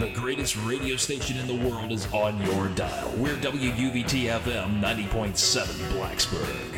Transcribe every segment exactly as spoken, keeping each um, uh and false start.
The greatest radio station in the world is on your dial. We're W U V T F M ninety point seven Blacksburg.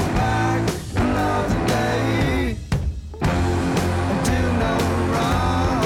Do no wrong.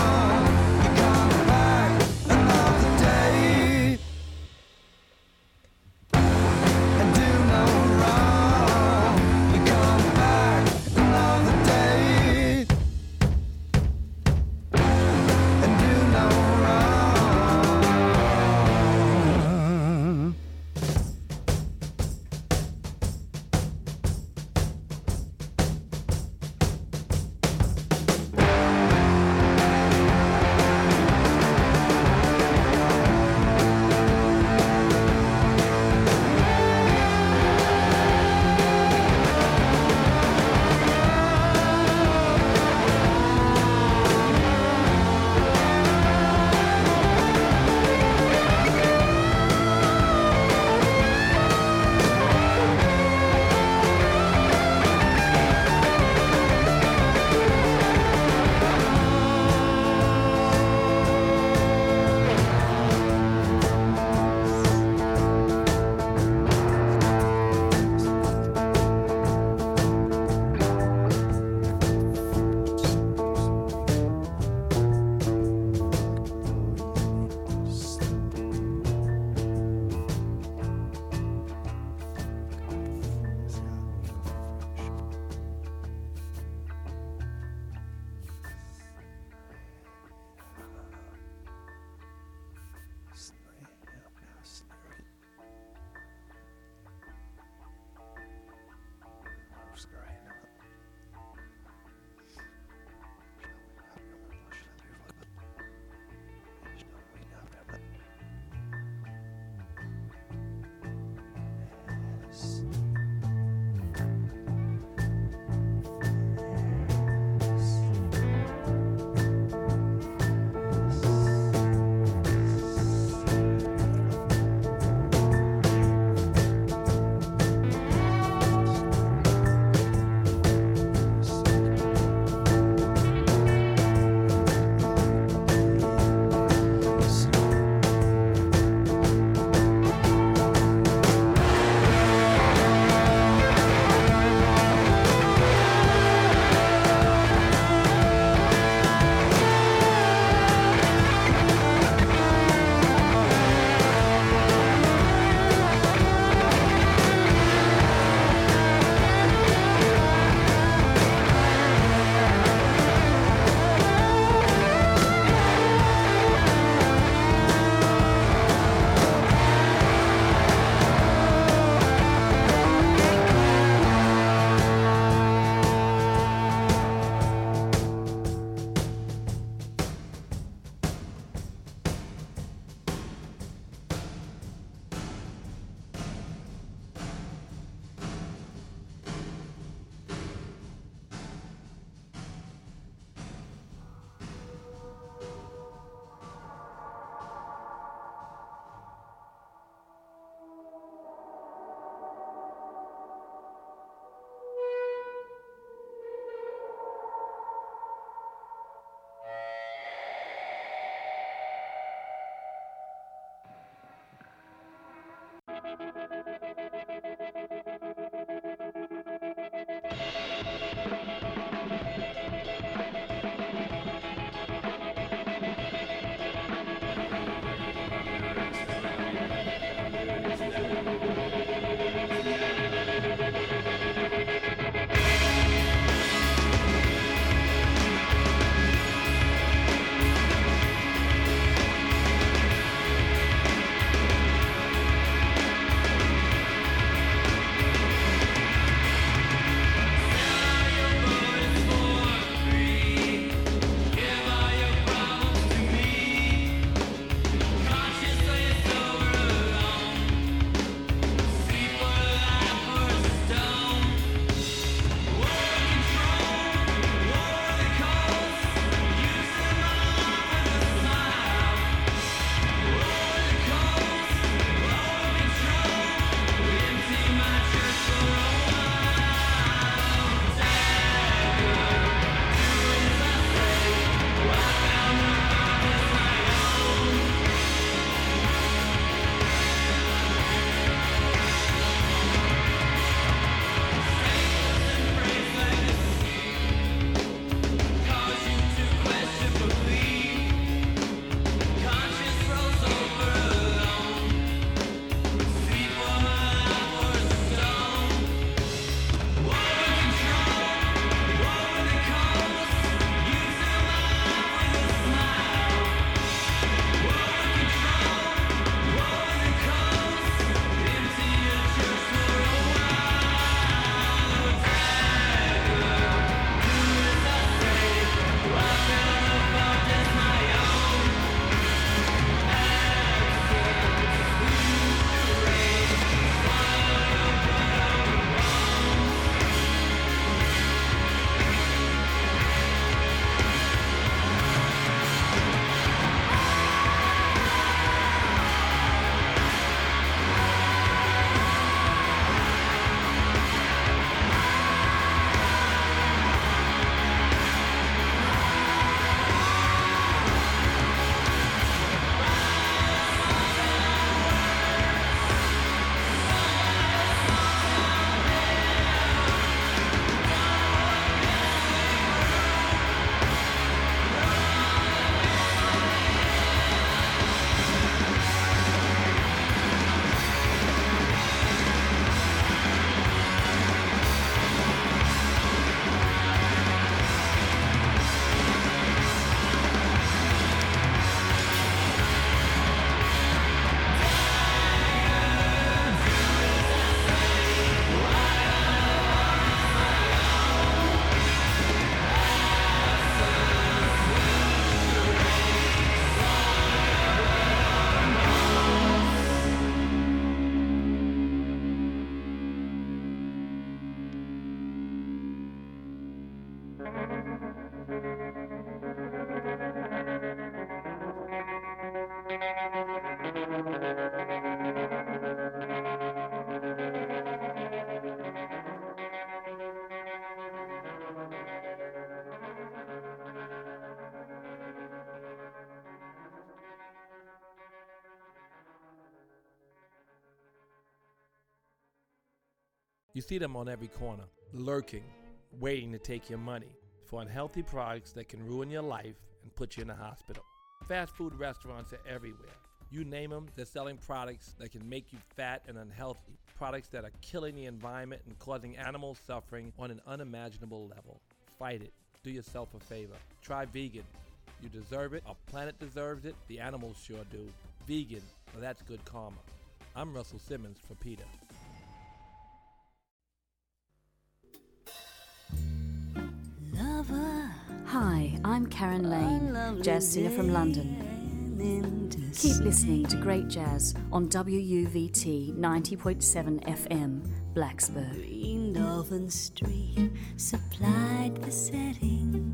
You see them on every corner, lurking, waiting to take your money for unhealthy products that can ruin your life and put you in the hospital. Fast food restaurants are everywhere. You name them, they're selling products that can make you fat and unhealthy, products that are killing the environment and causing animal suffering on an unimaginable level. Fight it. Do yourself a favor. Try vegan. You deserve it. Our planet deserves it. The animals sure do. Vegan. Well, that's good karma. I'm Russell Simmons for PETA. Hi, I'm Karen Lane, jazz singer from London. Keep listening to great jazz on W U V T ninety point seven F M, Blacksburg. Green Dolphin Street supplied the setting.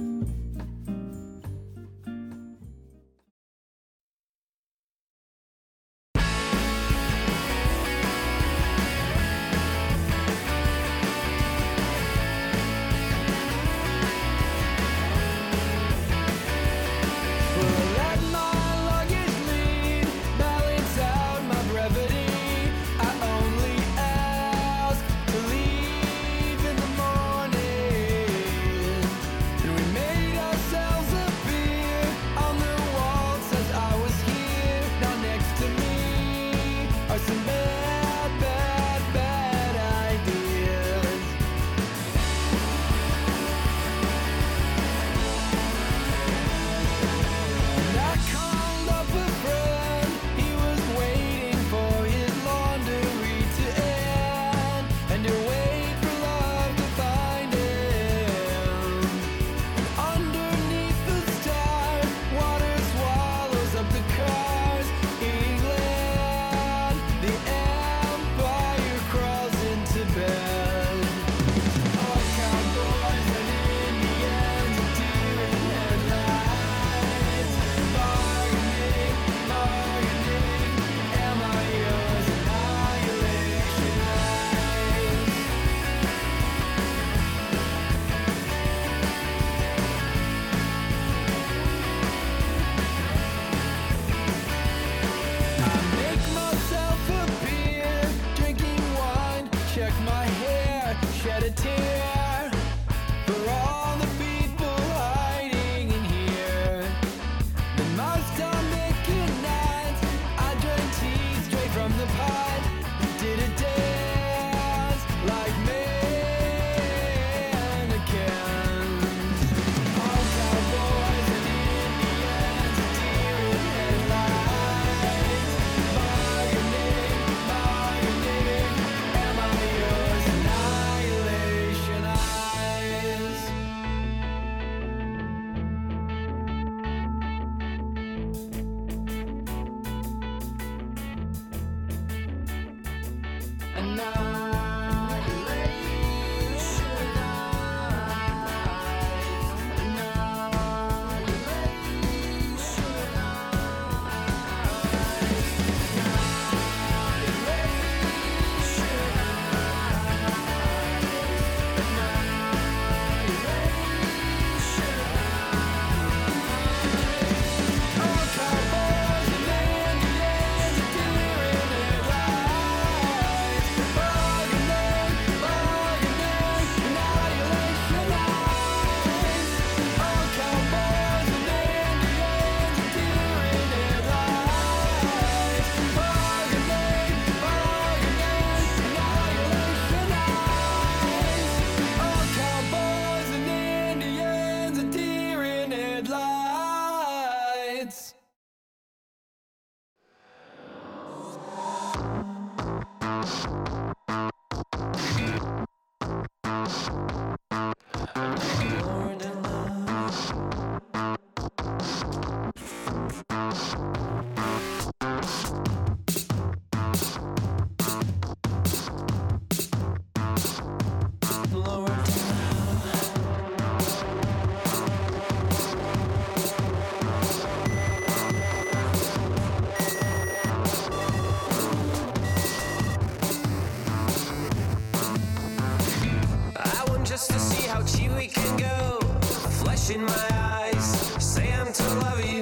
In my eyes, say I'm to love you.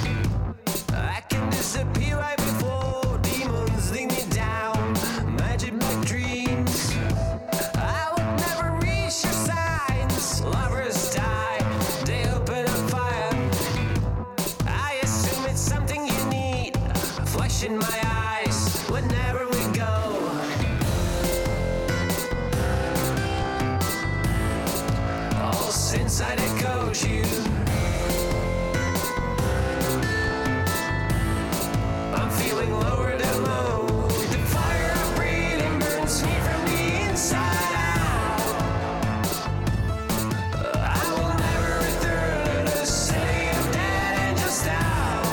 I can disappear right before demons lead me down. Magic like dreams. coach you. I'm feeling lower than low. The fire I'm breathing burns me from the inside out. I will never return to the city of dead and just out.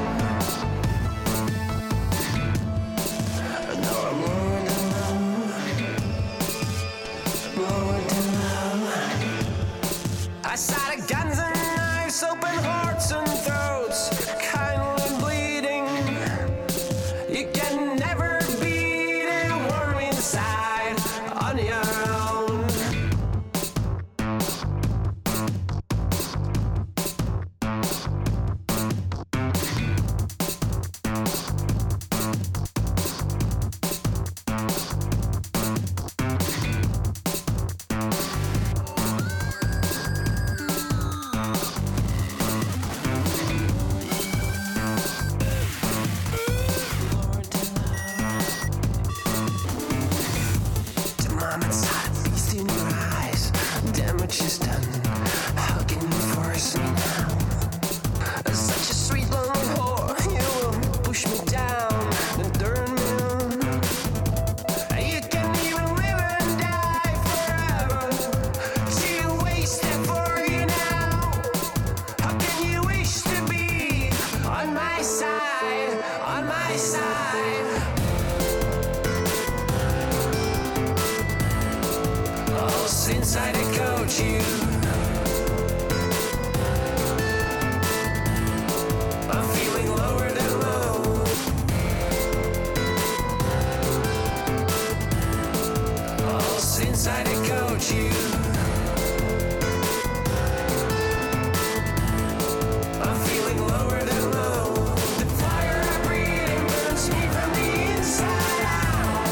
No, I'm lower than low. Lower than low. I saw the guns and knives, open hearts and throats, kindly bleeding. You can never beat it warm inside on your own. The moment's hot, beast in your eyes. Damage is done. How can you force me now? Such a sweet lonely whore, you will push me down and turn me on. You can even live and die forever. Too wasted for you now. How can you wish to be on my side? On my side. Oh, since I did coach you, I'm feeling lower than low. Oh, since I did coach you, I'm feeling lower than low. The fire I'm breathing burns me from the inside out.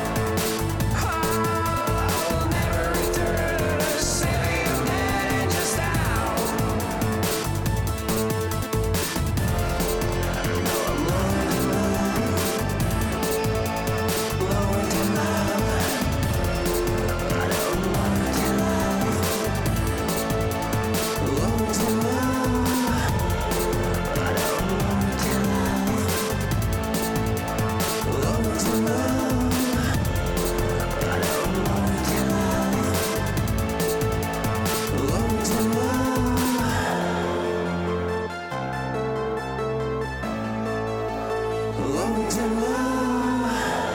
Oh, I will never return to the city of dead and just out. No, I'm lower than low. Lower than low. I don't lower than low. Lower than low. I don't lower than low. Lower than low. I don't lower than low. Lower than low. Lower than low.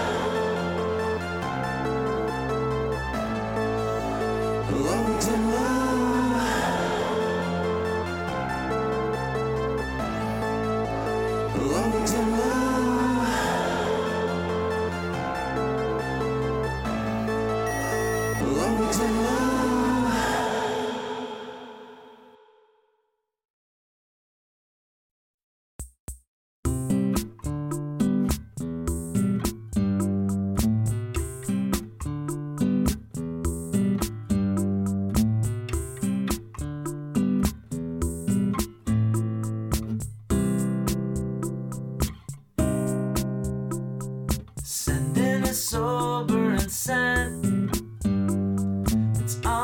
Lower than low. Lower than low. Lower than low. Sending a sober and sad. It's all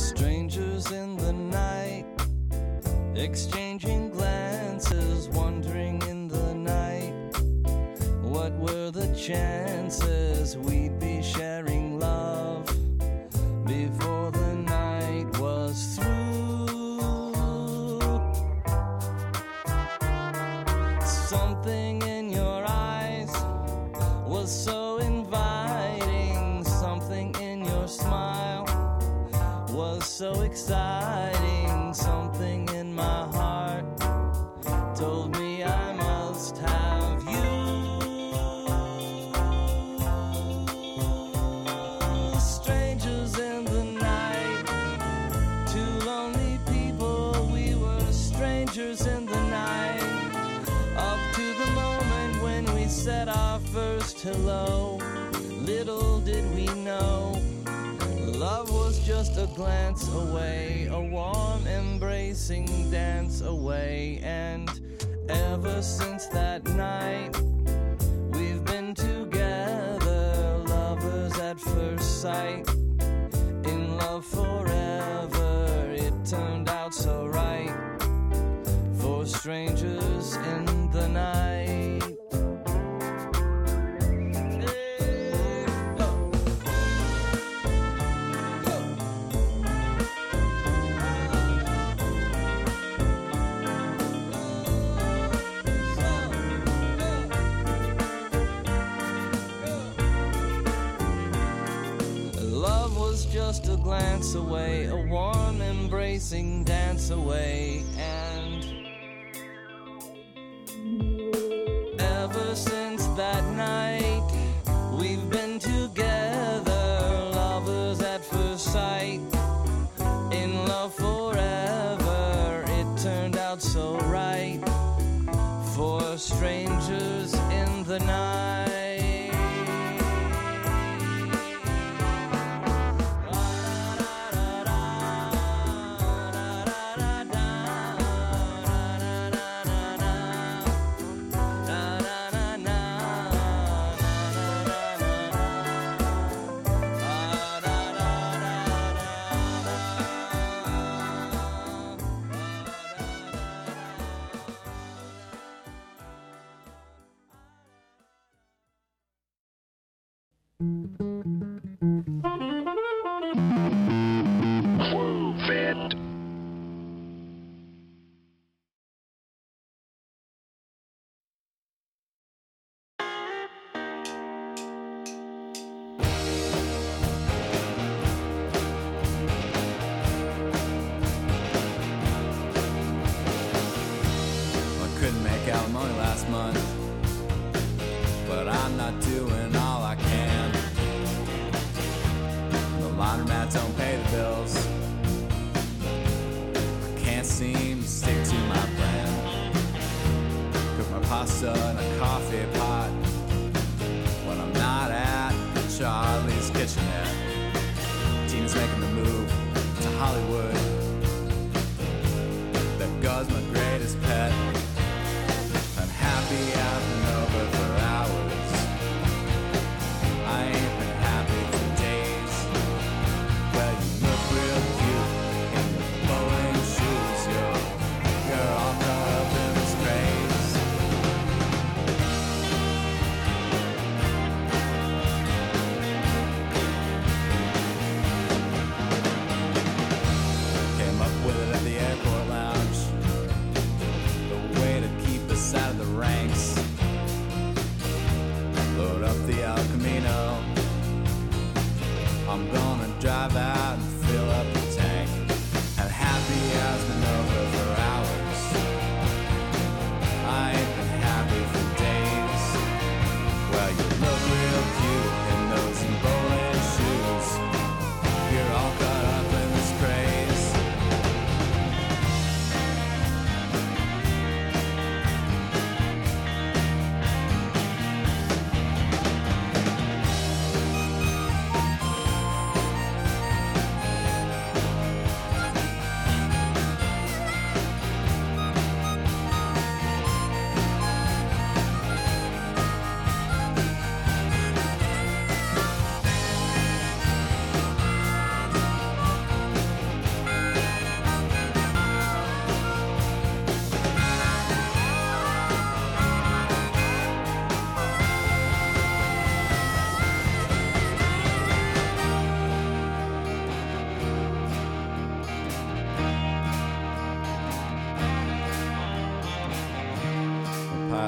Strangers in the night, exchanging glances, wandering in the night. What were the chances we'd be sharing love before the night was through? Something in your eyes was so inviting, something in your smile was so exciting, something in my heart told me I must have you. Strangers in the night, two lonely people, we were strangers in the night, up to the moment when we said our first hello. Little did we know, love was just a glance away, a warm embracing dance away. And ever since that night, we've been together, lovers at first sight, in love forever. It turned out so right for strangers in the night. Just a glance away, a warm embracing dance away. And ever since that night, we've been together, lovers at first sight, in love forever. It turned out so right for strangers in the night.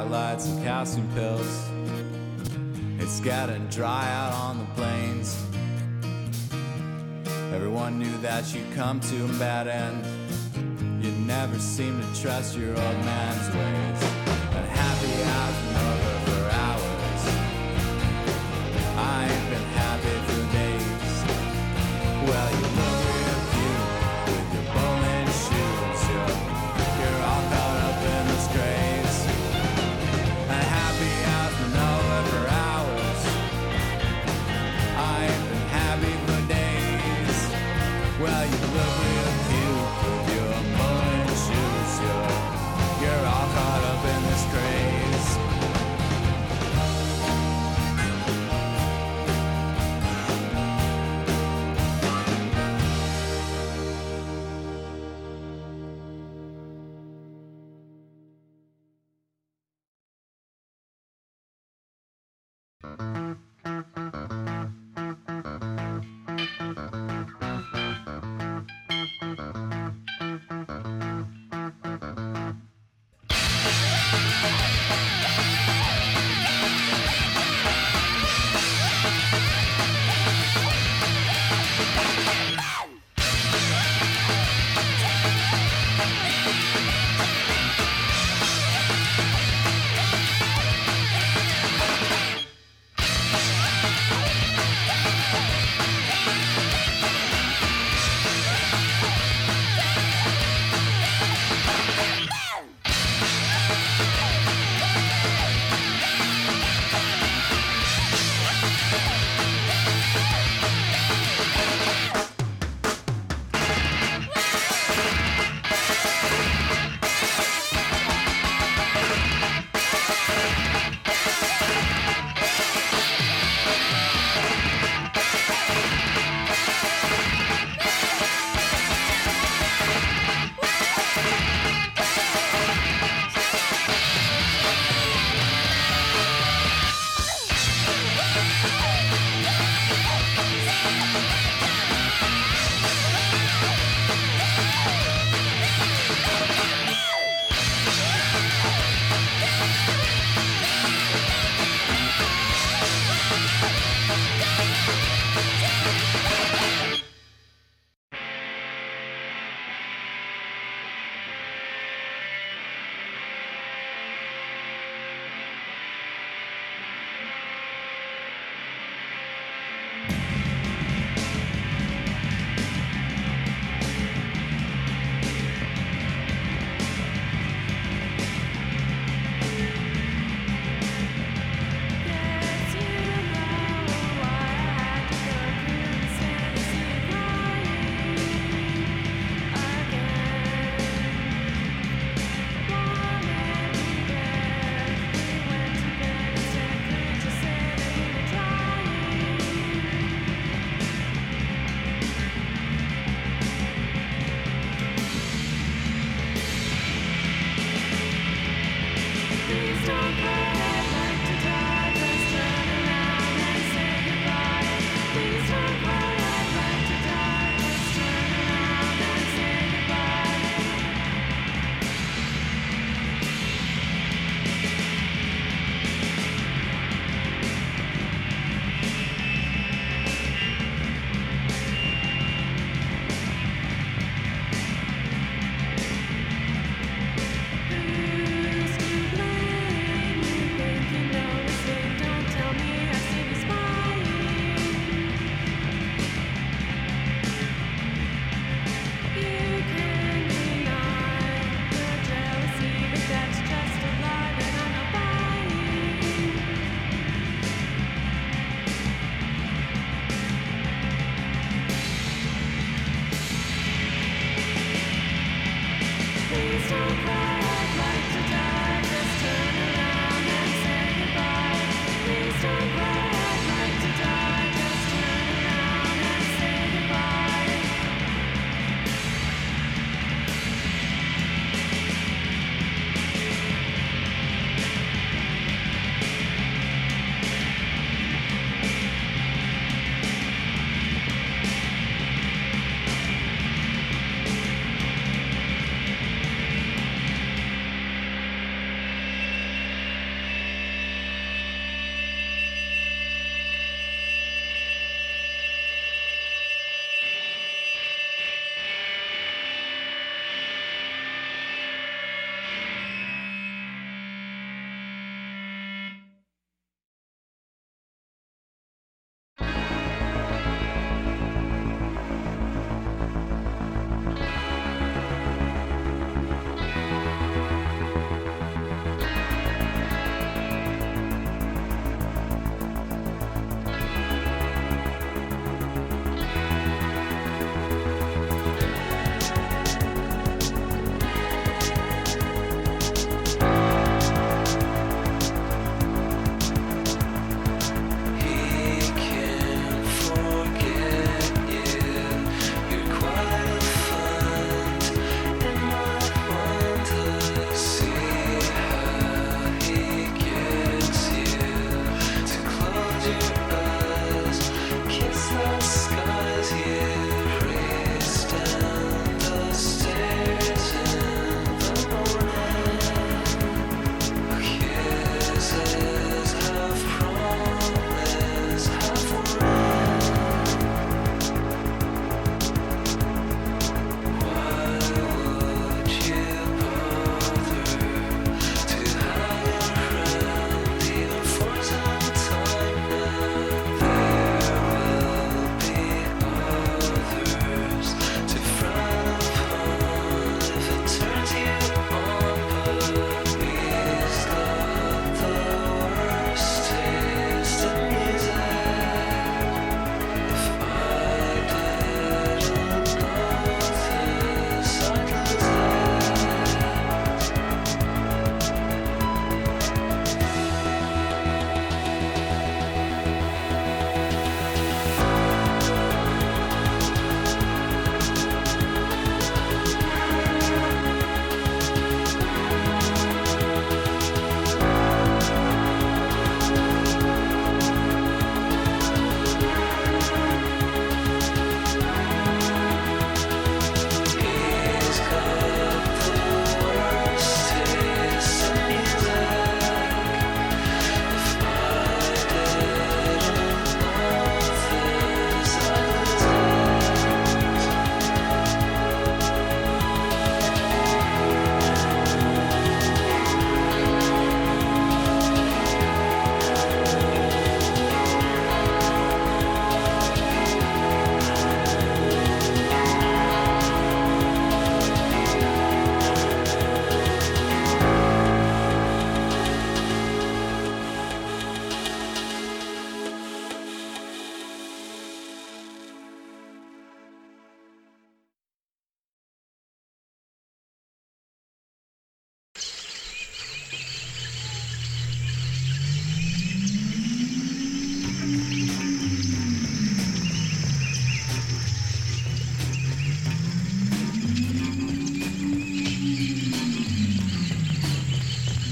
electrolytes and calcium pills. It's getting dry out on the plains. Everyone knew that you'd come to a bad end. You never seem to trust your old man's ways. And happy hours been over for hours. I ain't been happy for days. Well, you look real cute with your bowling shoes. You're, you're all caught up in this craze. And happy hours been over for hours. I ain't been happy for days. Well, you look real cute with your bowling shoes. You're, you're all caught up in this craze.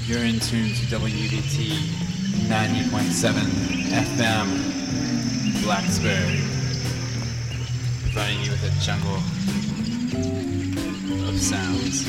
You're in tune to W V T ninety point seven F M, Blacksburg, providing you with a jungle of sounds.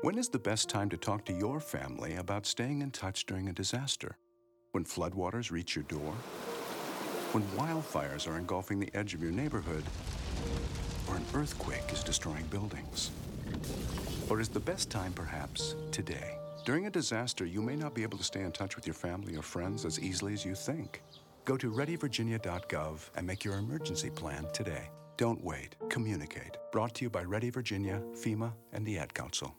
When is the best time to talk to your family about staying in touch during a disaster? When floodwaters reach your door? When wildfires are engulfing the edge of your neighborhood? Or an earthquake is destroying buildings? Or is the best time perhaps today? During a disaster, you may not be able to stay in touch with your family or friends as easily as you think. Go to ready virginia dot gov and make your emergency plan today. Don't wait. Communicate. Brought to you by Ready Virginia, FEMA, and the Ad Council.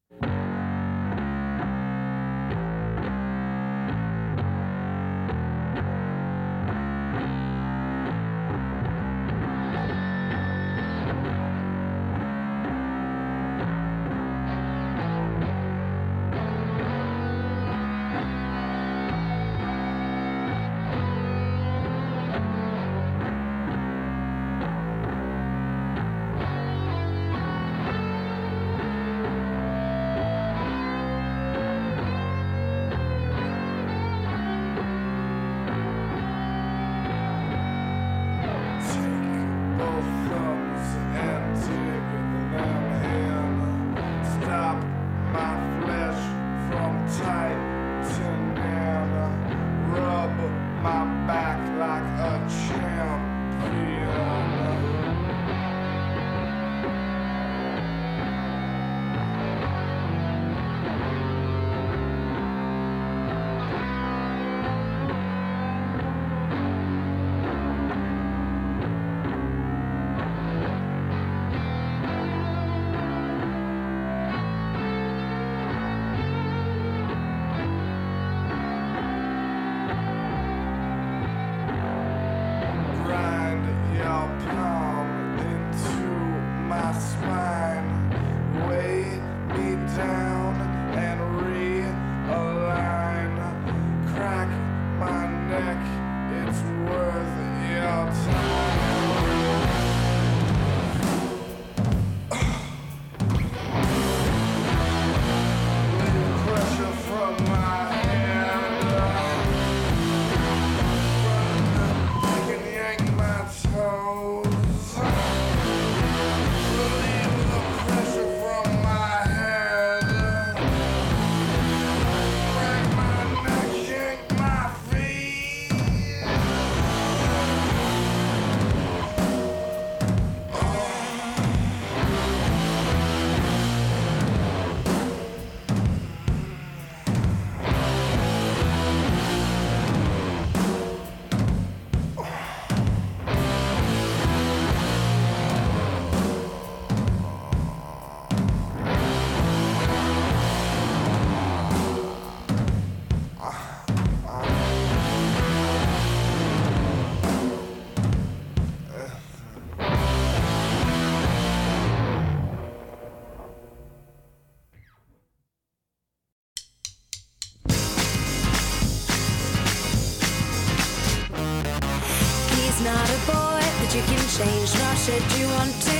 Change, nor should you want to.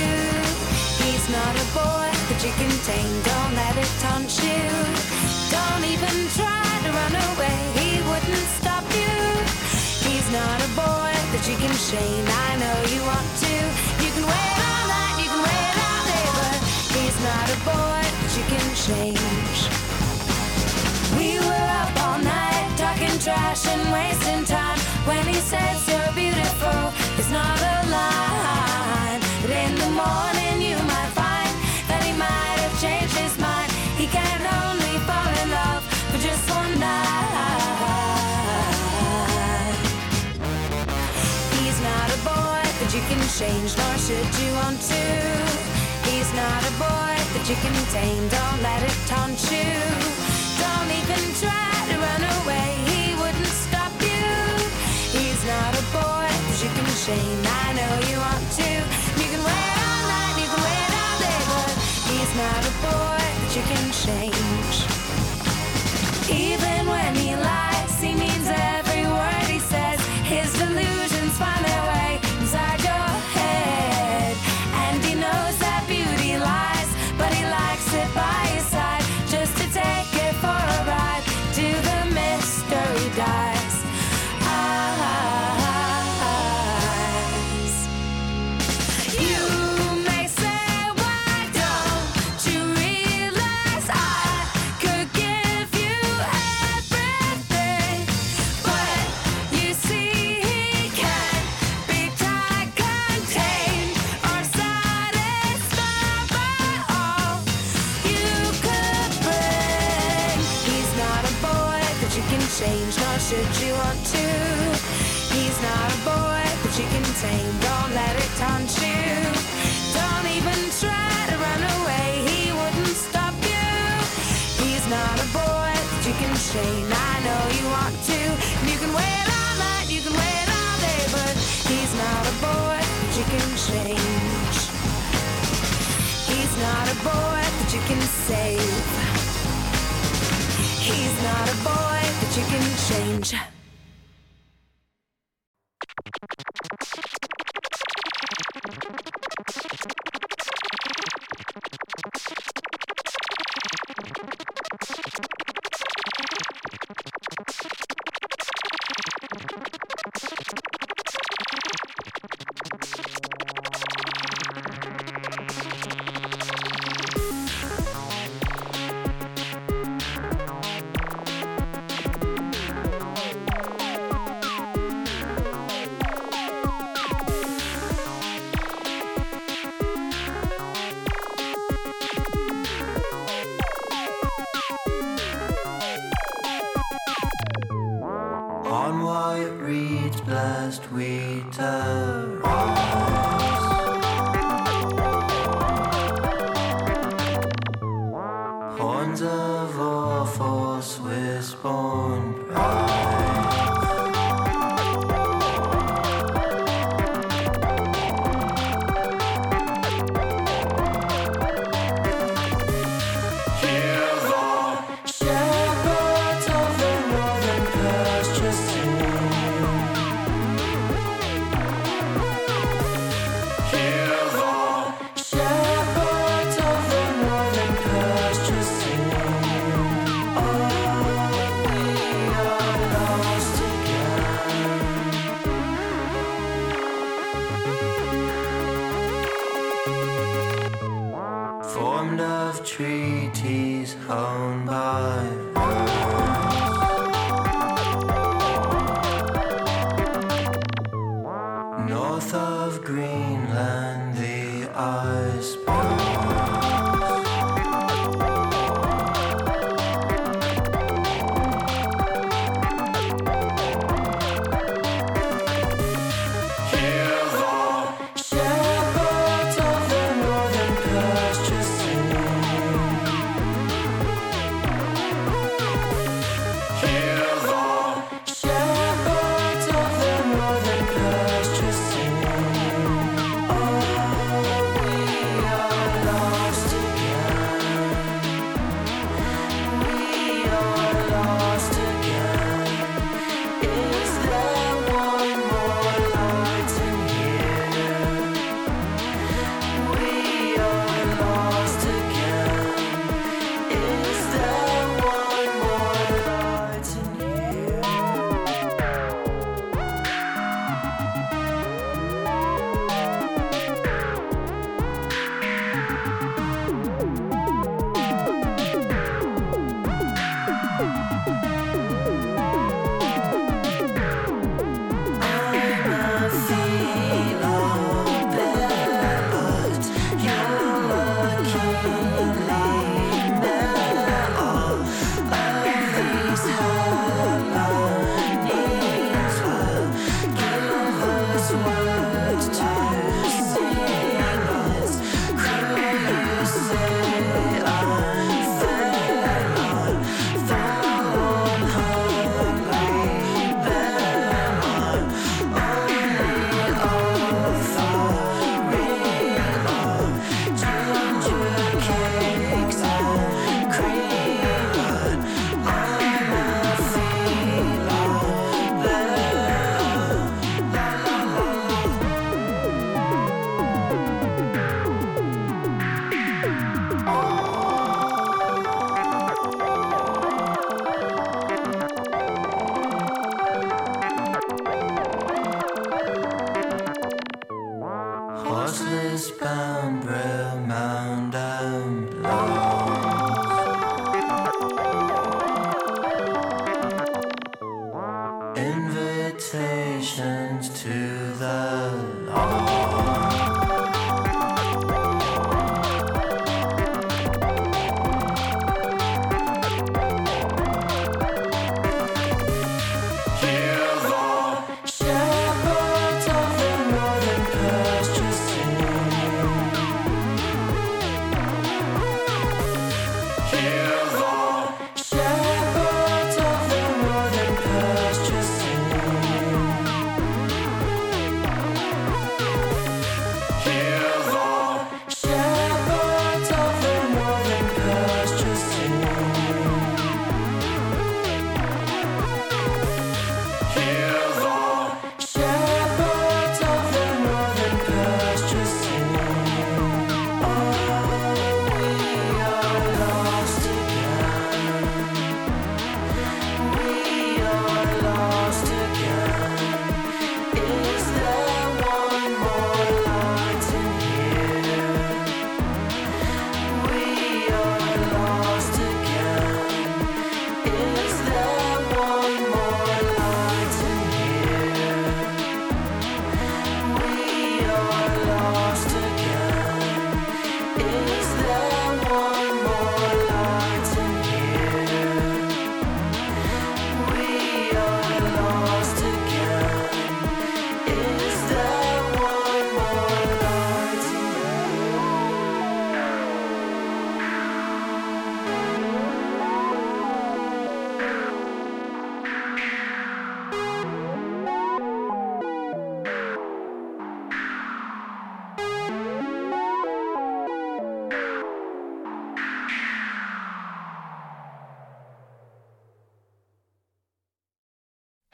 He's not a boy that you can tame. Don't let it taunt you. Don't even try to run away. He wouldn't stop you. He's not a boy that you can shame. I know you want to. You can wait all night, you can wait all day, but he's not a boy that you can change. We were up all night talking trash and wasting time. When he says you're beautiful, it's not a lie. But in the morning you might find that he might have changed his mind. He can only fall in love for just one night. He's not a boy that you can change, nor should you want to. He's not a boy that you can tame. Don't let it taunt you. Don't even try to run away. He wouldn't stop you. He's not a boy that you can shame. I know you want to. You can wait all night, you can wait all day, but he's not a boy that you can change. Even when he lies, he means every word he says. His delusions find their way inside your head, and he knows that beauty lies, but he likes it by his side, just to take it for a ride till the mystery dies. You may say, why don't you realize I change, nor should you want to. He's not a boy that you can tame, don't let it taunt you. Don't even try to run away, he wouldn't stop you. He's not a boy that you can chain, I know you want to. You can wait all night, you can wait all day, but he's not a boy that you can change. He's not a boy that you can save. He's not a boy that you can change. On white reeds blessed we terrorize. Horns of war for Swiss-born pride. Hear the shepherds of the northern pasture sing. Hear the shepherds of the northern pasture sing. Oh, we are lost again. Formed of treaties owned by birds. North of Greenland the ice burns. Hear the shepherds of the northern pasture sing.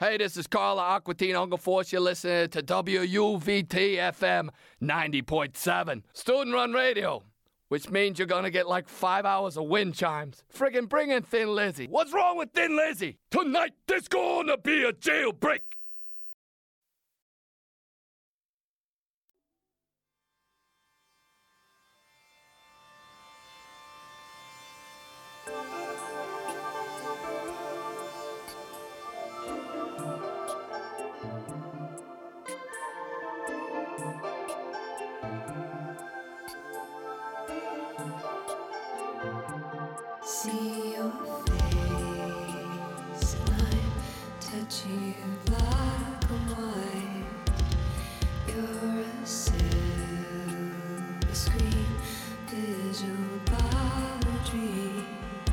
Hey, this is Carla Aquatine, Uncle Force. You're listening to W U V T F M ninety point seven. Student-run radio, which means you're gonna get like five hours of wind chimes. Friggin' bring in Thin Lizzy. What's wrong with Thin Lizzy? Tonight there's gonna be a jailbreak. See your face, and I'm touching you black and white. You're a silver screen, visual by a dream.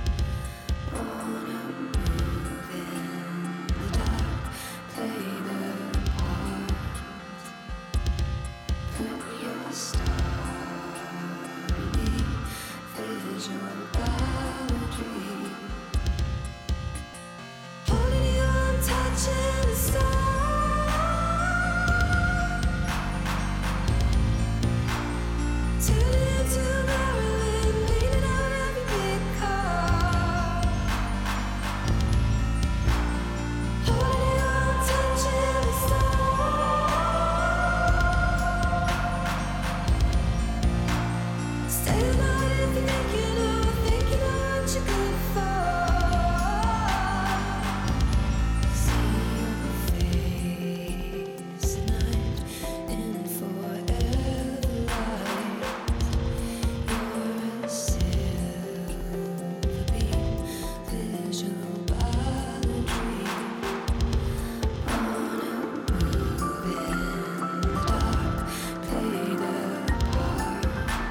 Wanna move in the dark, play the part. Put your star in me, visual by a dream. Holding you, I'm touching the star. Turning to Marilyn, leaning out every big car. Holding you, I'm touching the star. Stay the night if you're thinking of, thinking of what you're good for. See your face, and I'm in forever light. You're a silver beam, visual by the dream. Wanna move in the dark, play the part.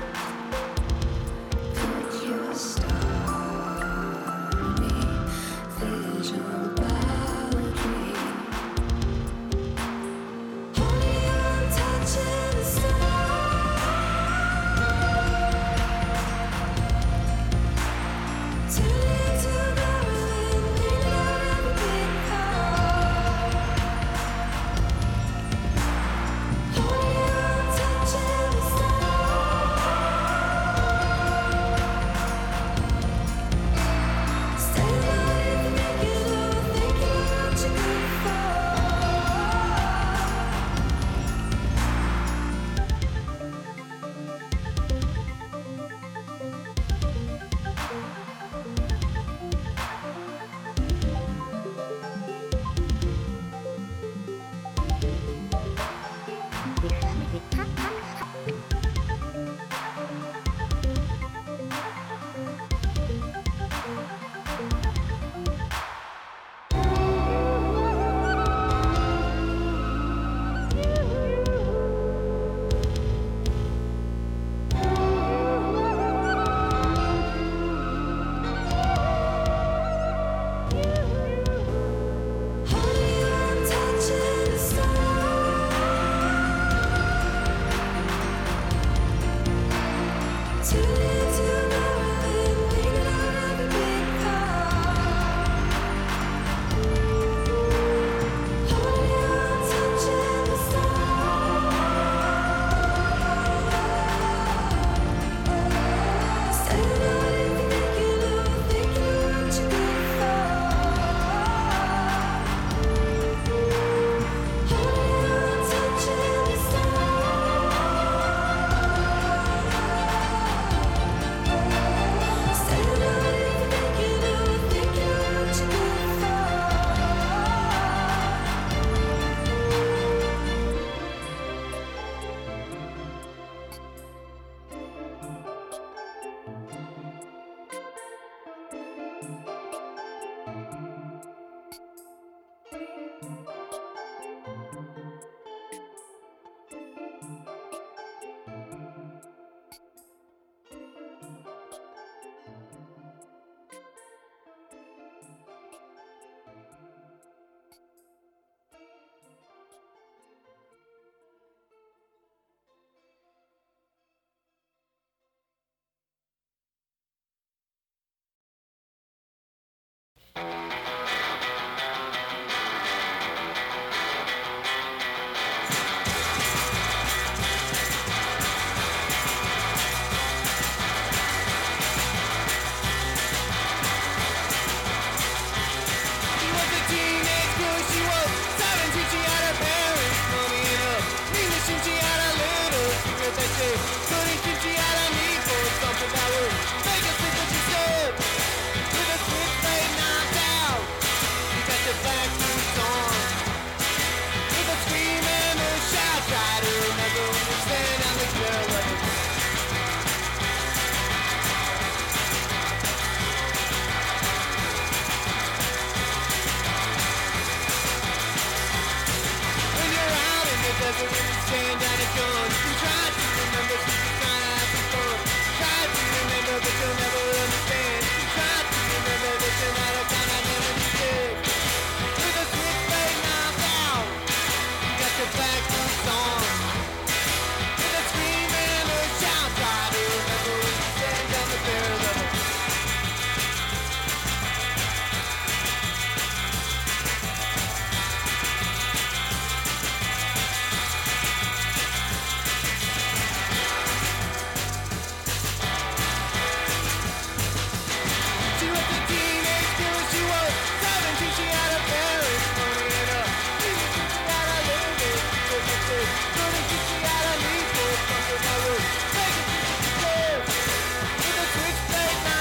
Put your star in me, visual by the dream. Holding you, I'm touching the star. Turning to Marilyn, leaning out every big car. Holding you, I'm touching the star. Stay the night if you're thinking of, thinking of what you're good for. Holding you, I'm touching the star. Turning to Marilyn, leaning out every big car. Holding you, I'm touching the star. Stay the night if you're thinking of, thinking of what you're good for. Holding you, I'm touching the star. Stay the night if you're thinking of, thinking of what you're good for. Thank you.